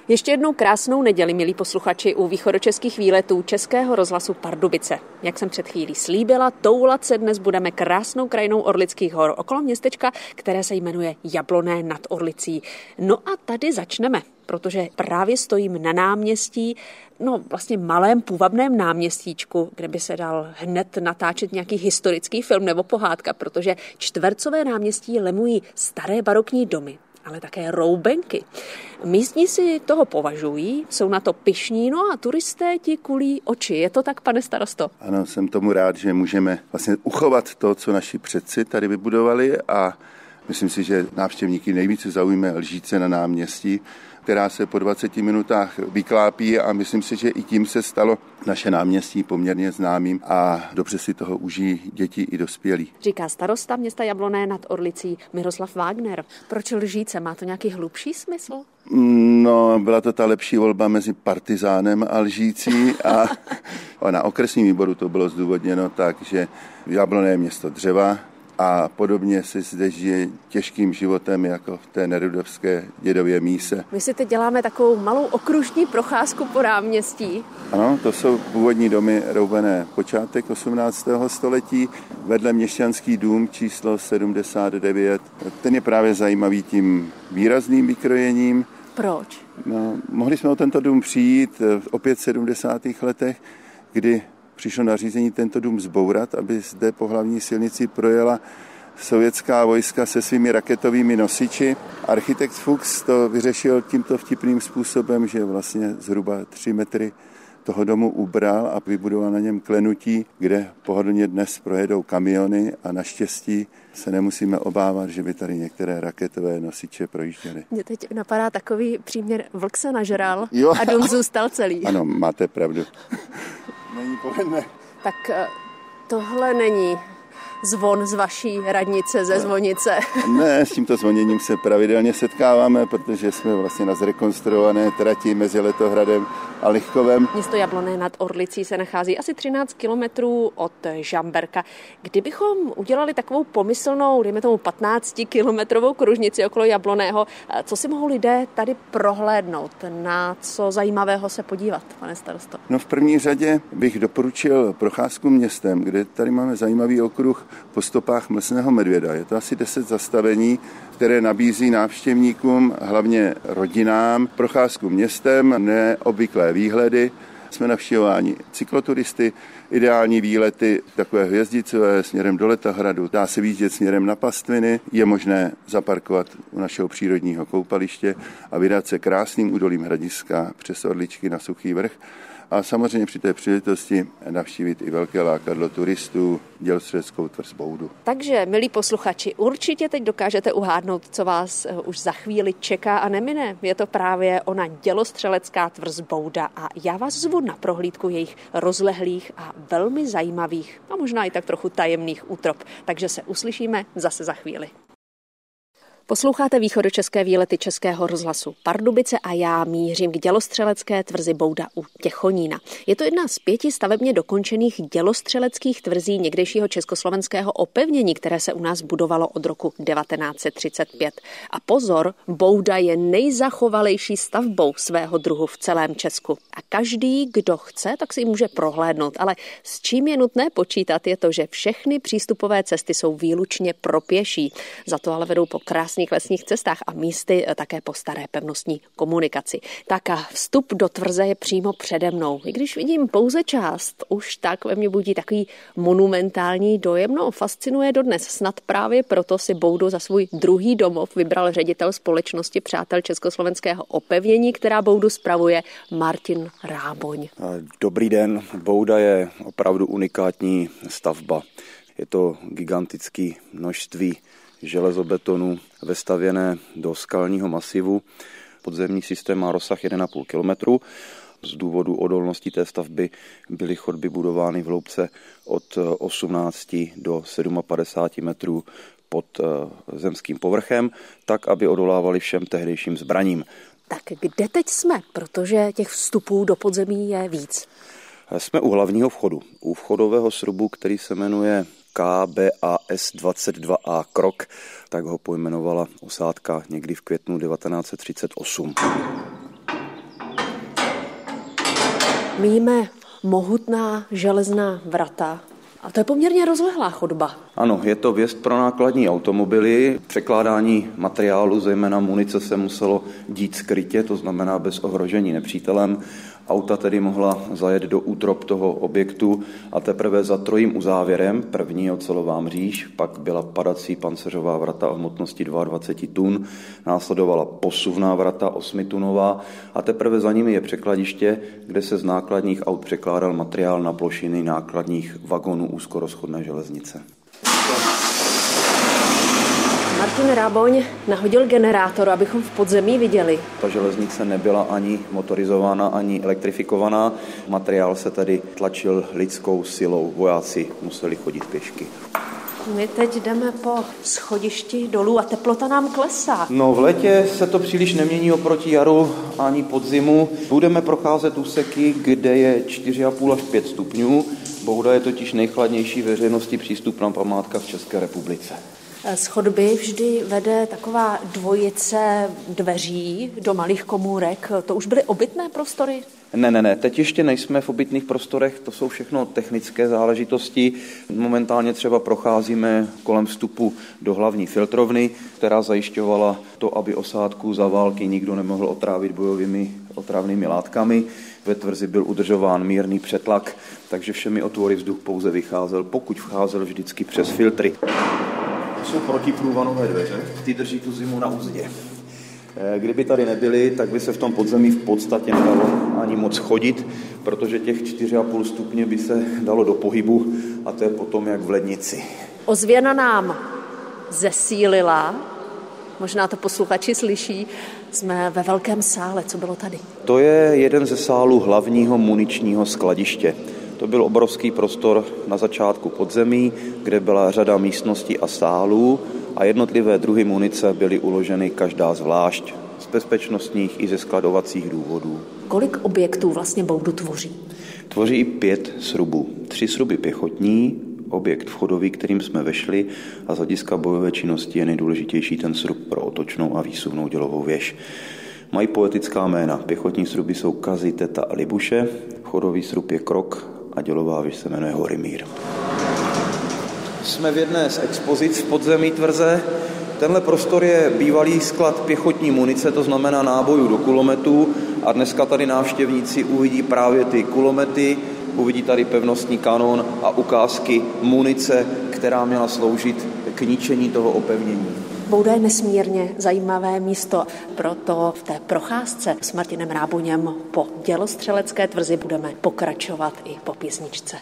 Ještě jednou krásnou neděli, milí posluchači, u východočeských výletů Českého rozhlasu Pardubice. Jak jsem před chvílí slíbila, toulat se dnes budeme krásnou krajinou Orlických hor okolo městečka, které se jmenuje Jabloné nad Orlicí. No a tady začneme, protože právě stojím na náměstí, vlastně malém půvabném náměstíčku, kde by se dal hned natáčet nějaký historický film nebo pohádka, protože čtvercové náměstí lemují staré barokní domy, ale také roubenky. Místní si toho považují, jsou na to pyšní, a turisté ti kulí oči. Je to tak, pane starosto? Ano, jsem tomu rád, že můžeme vlastně uchovat to, co naši předci tady vybudovali, a myslím si, že návštěvníky nejvíce zaujme Lžíce na náměstí, která se po 20 minutách vyklápí, a myslím si, že i tím se stalo naše náměstí poměrně známým a dobře si toho užijí děti i dospělí. Říká starosta města Jabloné nad Orlicí Miroslav Wagner. Proč Lžíce? Má to nějaký hlubší smysl? Byla to ta lepší volba mezi Partizánem a Lžící a na okresním výboru to bylo zdůvodněno tak, že Jabloné je město dřeva, a podobně se zde žije těžkým životem jako v té nerudovské dědově míse. My si teď děláme takovou malou okružní procházku po náměstí. Ano, to jsou původní domy roubené počátek 18. století, vedle měšťanský dům číslo 79. Ten je právě zajímavý tím výrazným vykrojením. Proč? Mohli jsme o tento dům přijít opět v 70. letech, kdy přišlo nařízení tento dům zbourat, aby zde po hlavní silnici projela sovětská vojska se svými raketovými nosiči. Architekt Fuchs to vyřešil tímto vtipným způsobem, že vlastně zhruba 3 metry toho domu ubral a vybudoval na něm klenutí, kde pohodlně dnes projedou kamiony, a naštěstí se nemusíme obávat, že by tady některé raketové nosiče projížděly. Mně teď napadá takový příměr: vlk se nažral a dům zůstal celý. Ano, máte pravdu. Není povedné. Tak tohle není zvon z vaší radnice, ze zvonice. Ne, s tímto zvoněním se pravidelně setkáváme, protože jsme vlastně na zrekonstruované trati mezi Letohradem a Lichkovem. Město Jabloné nad Orlicí se nachází asi 13 kilometrů od Žamberka. Kdybychom udělali takovou pomyslnou, dejme tomu 15-kilometrovou kružnici okolo Jabloného, co si mohou lidé tady prohlédnout? Na co zajímavého se podívat, pane starosto? V první řadě bych doporučil procházku městem, kde tady máme zajímavý okruh po stopách mlsného medvěda. Je to asi 10 zastavení, které nabízí návštěvníkům, hlavně rodinám, procházku městem, neobvyklé výhledy. Jsme navštěvováni cykloturisty, ideální výlety, takové hvězdicové směrem do Letohradu. Dá se výjíždět směrem na pastviny, je možné zaparkovat u našeho přírodního koupaliště a vydat se krásným údolím Hradiska přes Orličky na Suchý vrch. A samozřejmě při té příležitosti navštívit i velké lákadlo turistů, dělostřeleckou tvrz Boudu. Takže, milí posluchači, určitě teď dokážete uhádnout, co vás už za chvíli čeká a nemine. Je to právě ona dělostřelecká tvrz Bouda a já vás zvu na prohlídku jejich rozlehlých a velmi zajímavých a možná i tak trochu tajemných útrop. Takže se uslyšíme zase za chvíli. Posloucháte východočeské výlety Českého rozhlasu Pardubice a já mířím k dělostřelecké tvrzi Bouda u Těchonína. Je to jedna z 5 stavebně dokončených dělostřeleckých tvrzí někdejšího československého opevnění, které se u nás budovalo od roku 1935. A pozor, Bouda je nejzachovalejší stavbou svého druhu v celém Česku. A každý, kdo chce, tak si ji může prohlédnout. Ale s čím je nutné počítat, je to, že všechny přístupové cesty jsou výlučně pro pěší. Za to ale vedou po krásných lesních cestách a místy také po staré pevnostní komunikaci. Tak a vstup do tvrze je přímo přede mnou. I když vidím pouze část, už tak ve mně budí takový monumentální dojem. Fascinuje dodnes. Snad právě proto si Boudu za svůj druhý domov vybral ředitel společnosti Přátel československého opevnění, která Boudu spravuje, Martin Ráboň. Dobrý den. Bouda je opravdu unikátní stavba. Je to gigantické množství železobetonu vestavěné do skalního masivu. Podzemní systém má rozsah 1,5 kilometru. Z důvodu odolnosti té stavby byly chodby budovány v hloubce od 18 do 57 metrů pod zemským povrchem, tak, aby odolávaly všem tehdejším zbraním. Tak kde teď jsme? Protože těch vstupů do podzemí je víc. Jsme u hlavního vchodu. U vchodového srubu, který se jmenuje KBAS 22A Krok, tak ho pojmenovala osádka někdy v květnu 1938. Míjíme mohutná železná vrata. A to je poměrně rozlehlá chodba. Ano, je to vjezd pro nákladní automobily. Překládání materiálu, zejména munice, se muselo dít skrytě, to znamená bez ohrožení nepřítelem. Auta tedy mohla zajet do útrop toho objektu a teprve za trojím uzávěrem, první ocelová mříž, pak byla padací pancéřová vrata o hmotnosti 22 tun, následovala posuvná vrata 8tunová a teprve za nimi je překladiště, kde se z nákladních aut překládal materiál na plošiny nákladních vagonů úzkorozchodné železnice. Martin Ráboň nahodil generátor, abychom v podzemí viděli. Ta železnice nebyla ani motorizována, ani elektrifikovaná. Materiál se tady tlačil lidskou silou. Vojáci museli chodit pěšky. My teď jdeme po schodišti dolů a teplota nám klesá. No, v létě se to příliš nemění oproti jaru ani podzimu. Budeme procházet úseky, kde je 4,5 až 5 stupňů. Bouda je totiž nejchladnější veřejnosti přístupná památka v České republice. Z chodby vždy vede taková dvojice dveří do malých komůrek. To už byly obytné prostory? Ne, teď ještě nejsme v obytných prostorech, to jsou všechno technické záležitosti. Momentálně třeba procházíme kolem vstupu do hlavní filtrovny, která zajišťovala to, aby osádku za války nikdo nemohl otrávit bojovými otravnými látkami. Ve tvrzi byl udržován mírný přetlak, takže všemi otvory vzduch pouze vycházel, pokud vcházel vždycky přes filtry. Jsou protiprůvanové dveře, ty drží tu zimu na uzdě. Kdyby tady nebyly, tak by se v tom podzemí v podstatě nedalo ani moc chodit, protože těch 4,5 stupně by se dalo do pohybu a to je potom jak v lednici. Ozvěna nám zesílila, možná to posluchači slyší, jsme ve velkém sále, co bylo tady? To je jeden ze sálů hlavního muničního skladiště. To byl obrovský prostor na začátku podzemí, kde byla řada místností a sálů a jednotlivé druhy munice byly uloženy každá zvlášť z bezpečnostních i ze skladovacích důvodů. Kolik objektů vlastně boudu tvoří? Tvoří 5 srubů. 3 sruby pěchotní, objekt vchodový, kterým jsme vešli a z hlediska bojové činnosti je nejdůležitější ten srub pro otočnou a výsuvnou dělovou věž. Mají poetická jména. Pěchotní sruby jsou Kazy, Teta a Libuše, vchodový srub je Krok a dělová věž se jmenuje Horimír. Jsme v jedné z expozic v podzemí tvrze. Tenhle prostor je bývalý sklad pěchotní munice, to znamená nábojů do kulometů a dneska tady návštěvníci uvidí právě ty kulomety, uvidí tady pevnostní kanon a ukázky munice, která měla sloužit k ničení toho opevnění. Bouda je nesmírně zajímavé místo, proto v té procházce s Martinem Ráboněm po dělostřelecké tvrzi budeme pokračovat i po písničce.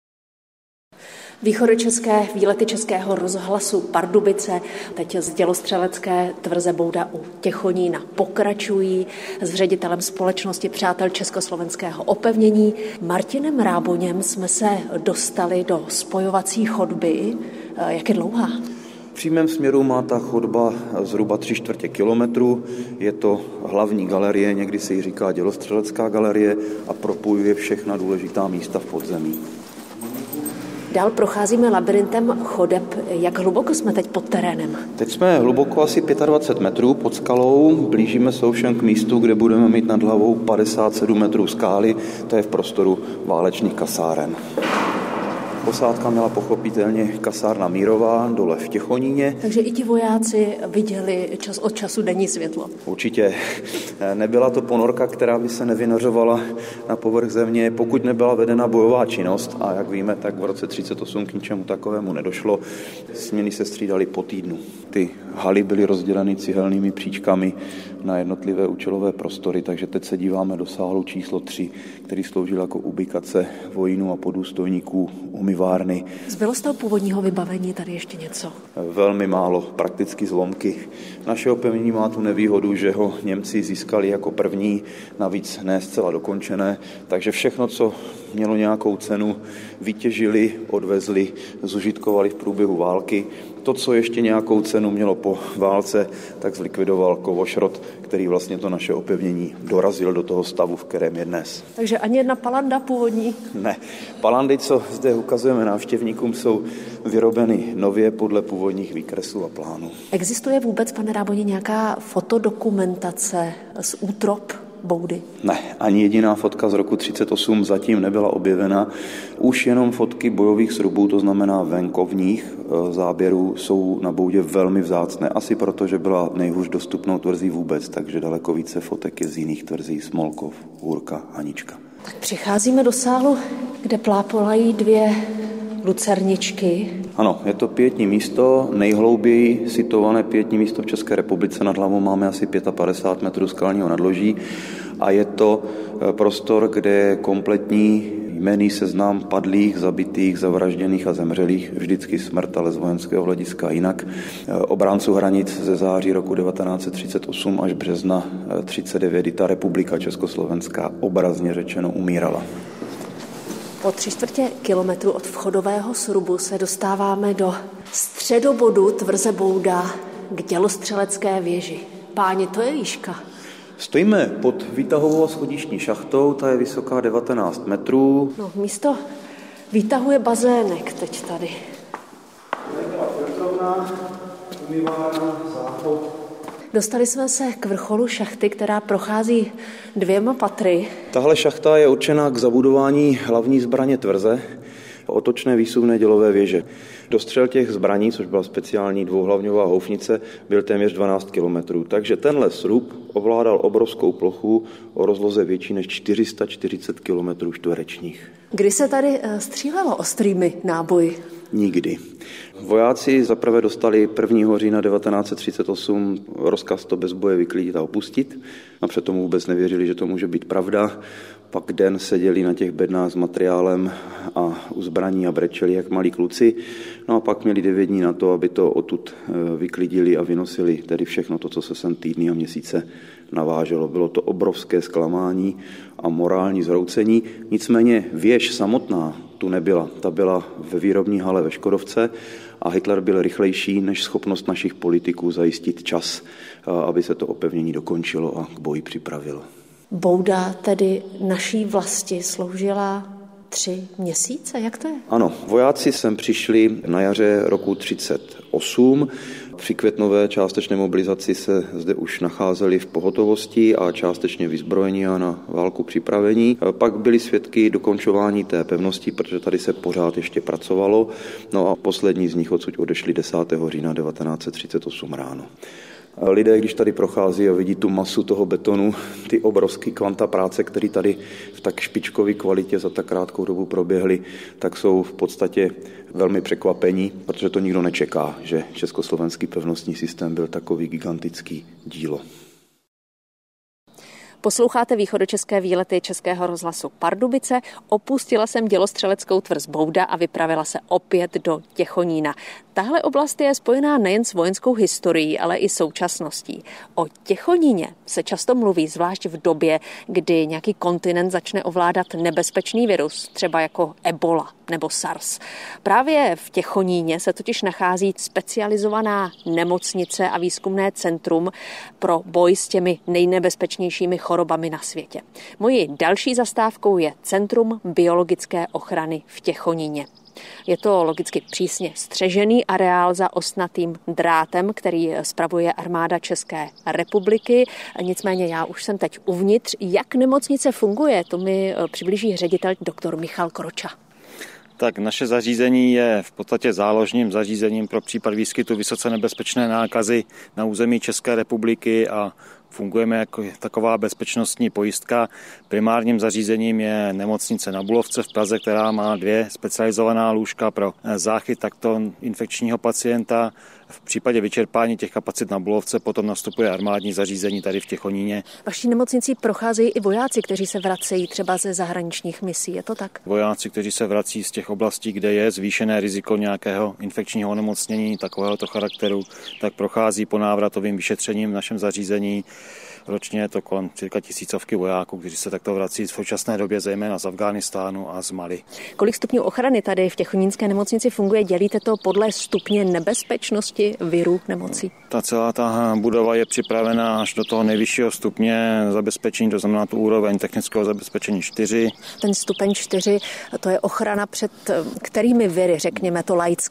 Východočeské výlety Českého rozhlasu Pardubice teď z dělostřelecké tvrze Bouda u Těchonína pokračují s ředitelem společnosti Přátel československého opevnění Martinem Ráboněm jsme se dostali do spojovací chodby. Jak je dlouhá? V přímém směru má ta chodba zhruba 3/4 kilometru. Je to hlavní galerie, někdy se jí říká dělostřelecká galerie a propojuje všechna důležitá místa v podzemí. Dál procházíme labyrintem chodeb. Jak hluboko jsme teď pod terénem? Teď jsme hluboko asi 25 metrů pod skalou. Blížíme se ovšem k místu, kde budeme mít nad hlavou 57 metrů skály. To je v prostoru válečných kasáren. Posádka měla pochopitelně kasárna Mírová dole v Těchoníně. Takže i ti vojáci viděli čas od času denní světlo. Určitě. Nebyla to ponorka, která by se nevynořovala na povrch země, pokud nebyla vedena bojová činnost. A jak víme, tak v roce 1938 k ničemu takovému nedošlo. Směny se střídaly po týdnu. Ty haly byly rozděleny cihelnými příčkami na jednotlivé účelové prostory, takže teď se díváme do sálu číslo 3, který sloužil jako ubikace vojínů a podůstojníků umyvárny. Zbylo z toho původního vybavení tady ještě něco? Velmi málo, prakticky zlomky. Naše opevnění má tu nevýhodu, že ho Němci získali jako první, navíc ne zcela dokončené, takže všechno, co mělo nějakou cenu, vytěžili, odvezli, zužitkovali v průběhu války. To, co ještě nějakou cenu mělo po válce, tak zlikvidoval kovošrot, který vlastně to naše opevnění dorazil do toho stavu, v kterém je dnes. Takže ani jedna palanda původní? Ne. Palandy, co zde ukazujeme návštěvníkům, jsou vyrobeny nově podle původních výkresů a plánů. Existuje vůbec, pane Ráboně, nějaká fotodokumentace z útrop boudy? Ne, ani jediná fotka z roku 1938 zatím nebyla objevena. Už jenom fotky bojových srubů, to znamená venkovních záběrů, jsou na boudě velmi vzácné. Asi proto, že byla nejhůř dostupnou tvrzí vůbec, takže daleko více fotek je z jiných tvrzí: Smolkov, Hůrka, Hanička. Tak přicházíme do sálu, kde plápolají dvě lucerničky. Ano, je to pietní místo, nejhlouběji situované pietní místo v České republice. Nad hlavou máme asi 55 metrů skalního nadloží a je to prostor, kde je kompletní jmenný seznam padlých, zabitých, zavražděných a zemřelých, vždycky smrt, ale z vojenského hlediska jinak, obránců hranic ze září roku 1938 až března 1939, kdy ta republika československá obrazně řečeno umírala. Po 3/4 kilometru od vchodového srubu se dostáváme do středobodu tvrze Bouda k dělostřelecké věži. Páni, to je výška. Stojíme pod výtahovou a schodištní šachtou, ta je vysoká 19 metrů. No, místo výtahu je bazének teď tady. Filtrovna, umývárna, záchod. Dostali jsme se k vrcholu šachty, která prochází 2 patry. Tahle šachta je určena k zabudování hlavní zbraně tvrze, otočné výsuvné dělové věže. Dostřel těch zbraní, což byla speciální dvouhlavňová houfnice, byl téměř 12 kilometrů. Takže tenhle srub ovládal obrovskou plochu o rozloze větší než 440 kilometrů čtverečních. Kdy se tady střílelo ostrými náboji? Nikdy. Vojáci zaprvé dostali 1. října 1938 rozkaz to bez boje vyklidit a opustit. Napřed tomu vůbec nevěřili, že to může být pravda. Pak den seděli na těch bednách s materiálem a u zbraní a brečeli jak malí kluci. No a pak měli 9 dní na to, aby to odtud vyklidili a vynosili tedy všechno to, co se sem týdny a měsíce naváželo. Bylo to obrovské zklamání a morální zhroucení. Nicméně věž samotná tu nebyla. Ta byla ve výrobní hale ve Škodovce a Hitler byl rychlejší než schopnost našich politiků zajistit čas, aby se to opevnění dokončilo a k boji připravilo. Bouda tedy naší vlasti sloužila 3 měsíce, jak to je? Ano, vojáci sem přišli na jaře roku 1938. Při květnové částečné mobilizaci se zde už nacházeli v pohotovosti a částečně vyzbrojení a na válku připravení. Pak byli svědky dokončování té pevnosti, protože tady se pořád ještě pracovalo. No a poslední z nich odsud odešli 10. října 1938 ráno. Lidé, když tady prochází a vidí tu masu toho betonu, ty obrovské kvanta práce, které tady v tak špičkové kvalitě za tak krátkou dobu proběhly, tak jsou v podstatě velmi překvapení, protože to nikdo nečeká, že československý pevnostní systém byl takový gigantický dílo. Posloucháte východočeské výlety Českého rozhlasu Pardubice. Opustila jsem dělostřeleckou tvrz Bouda a vypravila se opět do Těchonína. Tahle oblast je spojená nejen s vojenskou historií, ale i současností. O Těchoníně se často mluví, zvlášť v době, kdy nějaký kontinent začne ovládat nebezpečný virus, třeba jako Ebola nebo SARS. Právě v Těchoníně se totiž nachází specializovaná nemocnice a výzkumné centrum pro boj s těmi nejnebezpečnějšími chorobami na světě. Mojí další zastávkou je Centrum biologické ochrany v Těchoníně. Je to logicky přísně střežený areál za ostnatým drátem, který spravuje armáda České republiky. Nicméně já už jsem teď uvnitř. Jak nemocnice funguje, to mi přiblíží ředitel doktor Michal Kroča. Tak naše zařízení je v podstatě záložním zařízením pro případ výskytu vysoce nebezpečné nákazy na území České republiky a fungujeme jako taková bezpečnostní pojistka. Primárním zařízením je nemocnice na Bulovce v Praze, která má 2 specializovaná lůžka pro záchyt takto infekčního pacienta. V případě vyčerpání těch kapacit na Bulovce potom nastupuje armádní zařízení tady v Těchoníně. Vaší nemocnicí procházejí i vojáci, kteří se vracejí třeba ze zahraničních misí, je to tak? Vojáci, kteří se vrací z těch oblastí, kde je zvýšené riziko nějakého infekčního onemocnění takovéhoto charakteru, tak prochází po návratovým vyšetřením v našem zařízení. Ročně je to kolem cirka 1000 vojáků, kteří se takto vrací v současné době zejména z Afghánistánu a z Mali. Kolik stupňů ochrany tady v Těchonínské nemocnici funguje? Dělíte to podle stupně nebezpečnosti viru nemocí? Celá ta budova je připravena až do toho nejvyššího stupně zabezpečení, to znamená tu úroveň technického zabezpečení 4. Ten stupeň 4, to je ochrana před kterými viry, řekněme to laicky?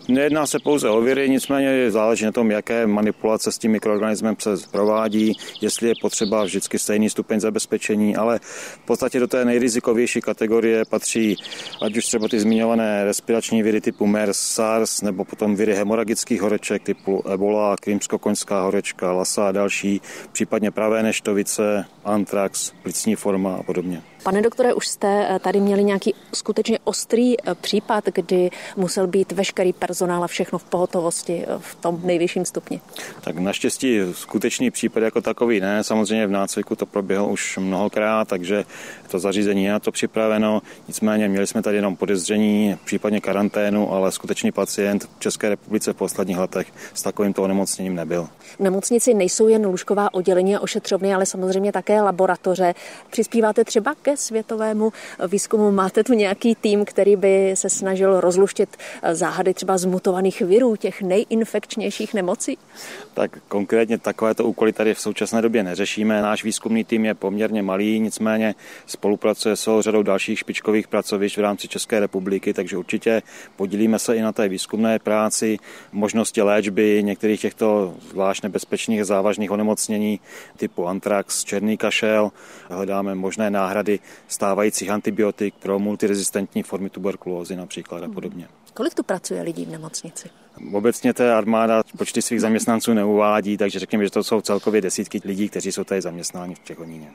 Nejedná se pouze o viry, nicméně záleží na tom, jaké manipulace s tím mikroorganismem se provádí, jestli je potřeba vždycky stejný stupeň zabezpečení, ale v podstatě do té nejrizikovější kategorie patří ať už třeba ty zmiňované respirační viry typu MERS, SARS, nebo potom viry hemoragických horeček typu Ebola, krymsko-koňská horečka, Lassa a další, případně pravé neštovice, antrax, plicní forma a podobně. Pane doktore, už jste tady měli nějaký skutečně ostrý případ, kdy musel být veškerý personál a všechno v pohotovosti v tom nejvyšším stupni? Tak naštěstí skutečný případ jako takový ne. Samozřejmě v nácviku to proběhlo už mnohokrát, takže to zařízení je na to připraveno. Nicméně měli jsme tady jenom podezření, případně karanténu, ale skutečný pacient v České republice v posledních letech s takovýmto onemocněním nebyl. V nemocnici nejsou jen lůžková oddělení a ošetřovny, ale samozřejmě také laboratoře. Přispíváte třeba ke světovému výzkumu? Máte tu nějaký tým, který by se snažil rozluštit záhady třeba zmutovaných virů, těch nejinfekčnějších nemocí? Tak konkrétně takovéto úkoly tady v současné době neřešíme. Náš výzkumný tým je poměrně malý, nicméně spolupracuje s celou řadou dalších špičkových pracovišť v rámci České republiky, takže určitě podílíme se i na té výzkumné práci, možnosti léčby některých těchto zvlášť nebezpečných závažných onemocnění typu antrax, černý kašel. Hledáme možné náhrady stávajících antibiotik pro multirezistentní formy tuberkulózy například a podobně. Kolik tu pracuje lidí v nemocnici? Obecně té armáda počty svých zaměstnanců neuvádí, takže řekněme, že to jsou celkově desítky lidí, kteří jsou tady zaměstnáni v Těchoníně.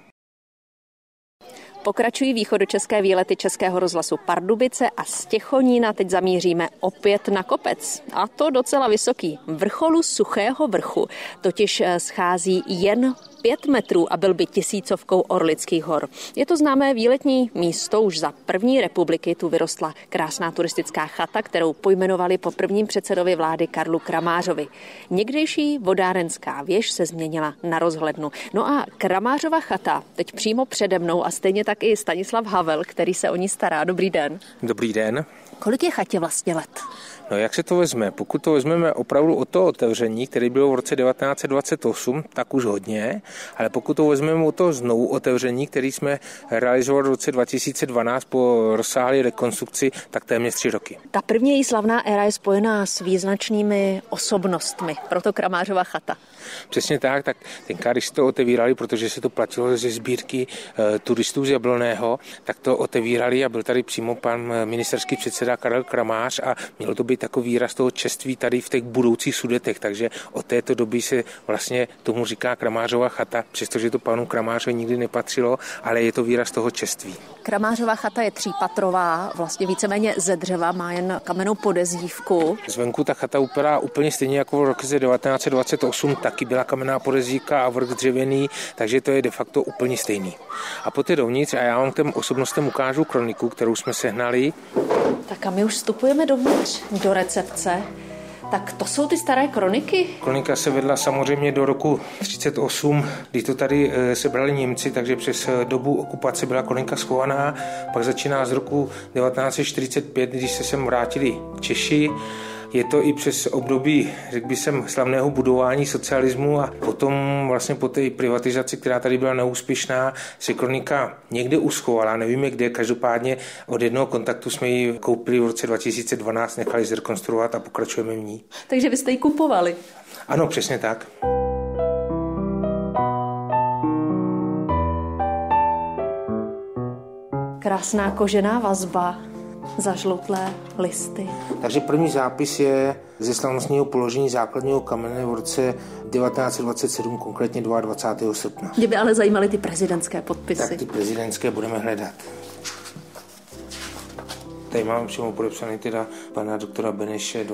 Pokračují východočeské výlety Českého rozhlasu Pardubice a z Těchonína teď zamíříme opět na kopec. A to docela vysoký. Vrcholu Suchého vrchu totiž schází jen 5 metrů a byl by tisícovkou Orlických hor. Je to známé výletní místo, už za první republiky tu vyrostla krásná turistická chata, kterou pojmenovali po prvním předsedovi vlády Karlu Kramářovi. Někdejší vodárenská věž se změnila na rozhlednu. No a Kramářova chata teď přímo přede mnou a stejně tak i Stanislav Havel, který se o ní stará. Dobrý den. Dobrý den. Kolik je chatě vlastně let? No jak se to vezme? Pokud to vezmeme opravdu od toho otevření, který bylo v roce 1928, tak už hodně, ale pokud to vezmeme od toho znovu otevření, který jsme realizovali v roce 2012 po rozsáhlé rekonstrukci, tak téměř 3 roky. Ta první její slavná éra je spojená s význačnými osobnostmi, proto Kramářova chata. Přesně tak tenkrát, když to otevírali, protože se to platilo ze sbírky turistů z Jablonného, tak to otevírali a byl tady přímo pan ministerský předseda Karel Kramář a mělo to být takový výraz toho čeství tady v těch budoucích Sudetech, takže od této doby se vlastně tomu říká Kramářova chata, přestože to panu Kramářovi nikdy nepatřilo, ale je to výraz toho čeství. Kramářova chata je 3patrová, vlastně víceméně ze dřeva, má jen kamennou podezdívku. Zvenku ta chata vypadá úplně stejně jako v roce 1928, taky byla kamenná podezdívka a vrch dřevěný, takže to je de facto úplně stejný. A poté dovnitř, a já vám k těm osobnostem ukážu kroniku, kterou jsme sehnali. Tak a my už vstupujeme dovnitř, do recepce. Tak to jsou ty staré kroniky? Kronika se vedla samozřejmě do roku 1938, kdy to tady sebrali Němci, takže přes dobu okupace byla kronika schovaná. Pak začíná z roku 1945, když se sem vrátili Češi. Je to i přes období, řekl bych jsem, slavného budování socialismu a potom vlastně po té privatizaci, která tady byla neúspěšná, se kronika někde uschovala, nevíme kde, každopádně od jednoho kontaktu jsme ji koupili v roce 2012, nechali zrekonstruovat a pokračujeme v ní. Takže vy jste ji kupovali? Ano, přesně tak. Krásná kožená vazba. Zažloutlé listy. Takže první zápis je ze slavnostního položení základního kamene v roce 1927, konkrétně 22. srpna. Mě by ale zajímaly ty prezidentské podpisy. Tak ty prezidentské budeme hledat. Tady máme přímo podepsaný teda pana doktora Beneše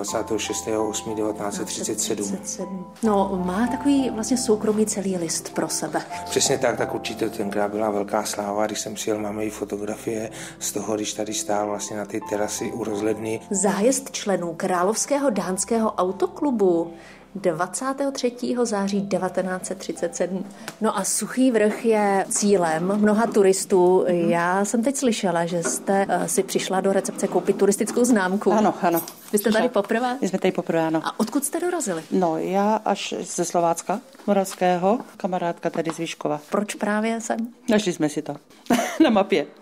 26.8.1937. No, má takový vlastně soukromý celý list pro sebe. Přesně tak určitě tenkrát byla velká sláva, když jsem přijel, máme i fotografie z toho, když tady stál vlastně na té terasy u rozhledny. Zájezd členů Královského dánského autoklubu 23. září 1937. No a Suchý vrch je cílem mnoha turistů. Já jsem teď slyšela, že jste si přišla do recepce koupit turistickou známku. Ano. Vy jste tady poprvé? My jsme tady poprvé, ano. A odkud jste dorazili? No, já až ze Slovácka, moravského, kamarádka tady z Výškova. Proč právě sem? Našli jsme si to na mapě.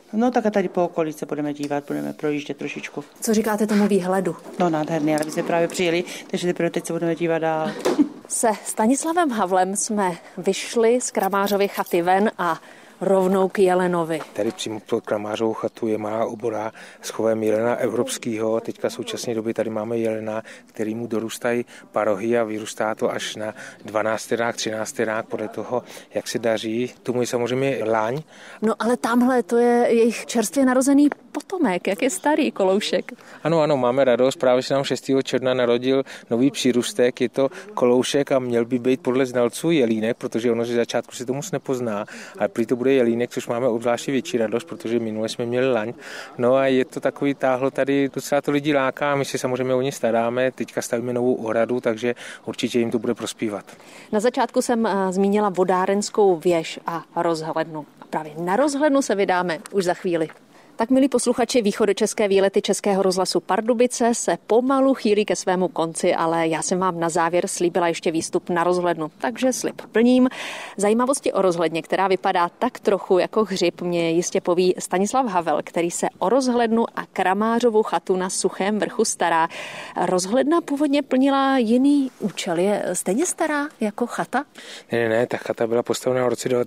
No tak a tady po okolí se budeme dívat, budeme projíždět trošičku. Co říkáte tomu výhledu? No nádherný, ale my jsme právě přijeli, takže teprve teď se budeme dívat dál. Se Stanislavem Havlem jsme vyšli z Kramářovy chaty ven a rovnou k jelenovi. Tady přímo pod Kramářovou chatu je malá obora s chovem jelena evropského. Teďka v současné době tady máme jelena, kterýmu dorůstají parohy a vyrůstá to až na 12. rák, 13. rák, podle toho, jak se daří. Tomu je samozřejmě laň. No ale tamhle to je jejich čerstvě narozený potomek, jak je starý Koloušek. Ano, máme radost, právě se nám 6. června narodil nový přírůstek, je to Koloušek a měl by být podle znalců jelínek, protože ono z začátku se to moc nepozná, ale prý to bude jelínek, což máme obzvláště větší radost, protože minule jsme měli laň. No a je to takový táhlo tady, docela to lidi láká, my si samozřejmě o ně staráme, teďka stavíme novou ohradu, takže určitě jim to bude prospívat. Na začátku jsem zmínila vodárenskou věž a rozhlednu. A právě na rozhlednu se vydáme už za chvíli. Tak, milí posluchači, východočeské výlety Českého rozhlasu Pardubice se pomalu chýlí ke svému konci, ale já jsem vám na závěr slíbila ještě výstup na rozhlednu, takže slib plním. Zajímavosti o rozhledně, která vypadá tak trochu jako hřib, mě jistě poví Stanislav Havel, který se o rozhlednu a Kramářovu chatu na Suchém vrchu stará. Rozhledna původně plnila jiný účel. Je stejně stará jako chata? Ne, ta chata byla postavena v roce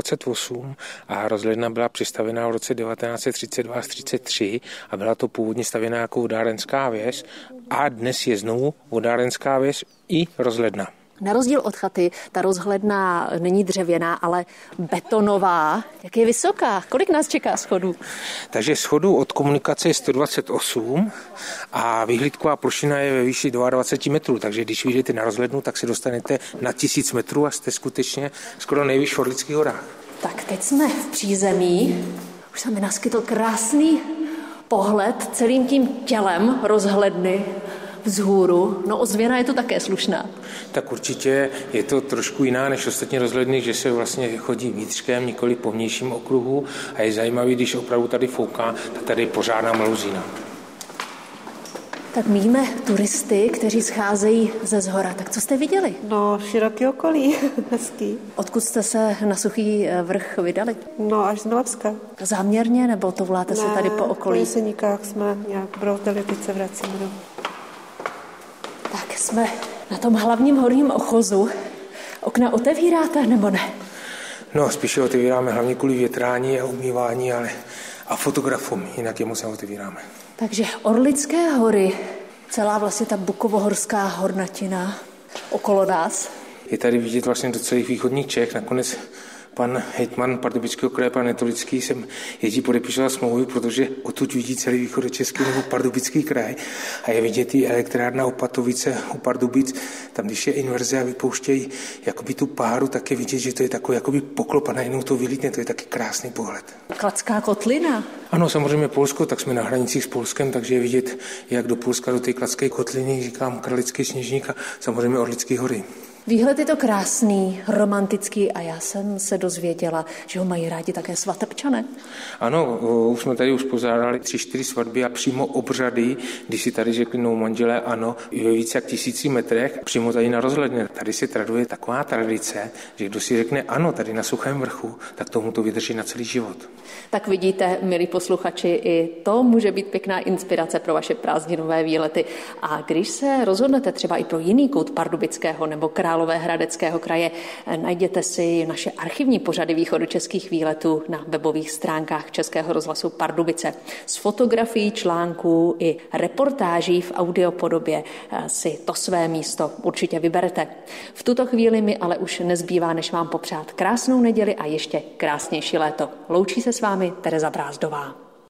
1928 a rozhledna byla přistavená v roce 1932 až 33 a byla to původně stavěná jako vodárenská věž a dnes je znovu vodárenská věž i rozhledna. Na rozdíl od chaty, ta rozhledna není dřevěná, ale betonová. Jak je vysoká? Kolik nás čeká schodů? Takže schodů od komunikace je 128 a vyhlídková plošina je ve výši 22 metrů, takže když vyjdete na rozhlednu, tak se dostanete na 1000 metrů a jste skutečně skoro nejvyšší v Orlických horách. Tak teď jsme v přízemí. Už se mi naskytl krásný pohled celým tím tělem rozhledny vzhůru. No ozvěna je to také slušná. Tak určitě je to trošku jiná než ostatní rozhledny, že se vlastně chodí vnitřkem, nikoli po vnějším okruhu a je zajímavý, když opravdu tady fouká, tak tady je pořádná melouzína. Tak míme turisty, kteří scházejí ze zhora. Tak co jste viděli? No, široký okolí, hezký. Odkud jste se na Suchý vrch vydali? No, až z Novska. Záměrně, nebo to voláte se tady po okolí? Ne, po Jeseníkách jsme nějak broutali, teď se vracíme domů. Tak jsme na tom hlavním horním ochozu. Okna otevíráte, nebo ne? No, spíše otevíráme hlavně kvůli větrání a umývání, a fotografům, jinak je moc neotevíráme. Takže Orlické hory, celá vlastně ta bukovohorská hornatina okolo nás. Je tady vidět vlastně do celých východních Čech. Nakonec pan hejtman Pardubického kraje, pan Netolický, jsem jezdí podepisoval smlouvu, protože odtud vidí celý východočeský nebo Pardubický kraj a je vidět i elektrárna Opatovice u Pardubic. Tam, když je inverze a vypouštějí jakoby tu páru, tak je vidět, že to je takový jakoby poklop a najednou to vylítne, to je taky krásný pohled. Kladská kotlina. Ano, samozřejmě Polsko, tak jsme na hranicích s Polskem, takže je vidět, jak do Polska, do té Kladské kotliny, říkám Kralický Sněžník a samozřejmě Orlické hory. Výhled je to krásný, romantický a já jsem se dozvěděla, že ho mají rádi také svatebčané. Ano, už jsme tady uspořádali 3-4 svatby a přímo obřady, když si tady řekli manželé ano, ve více jak 1000 metrech, přímo tady na rozhledně. Tady se traduje taková tradice, že kdo si řekne ano, tady na Suchém vrchu, tak tomu to vydrží na celý život. Tak vidíte, milí posluchači, i to může být pěkná inspirace pro vaše prázdninové výlety. A když se rozhodnete třeba i pro jiný kout Pardubického nebo Královéhradeckého kraje, najděte si naše archivní pořady východočeských výletů na webových stránkách Českého rozhlasu Pardubice. S fotografií, článků i reportáží v audiopodobě si to své místo určitě vyberete. V tuto chvíli mi ale už nezbývá, než vám popřát krásnou neděli a ještě krásnější léto. Loučí se s vámi Tereza Brázdová.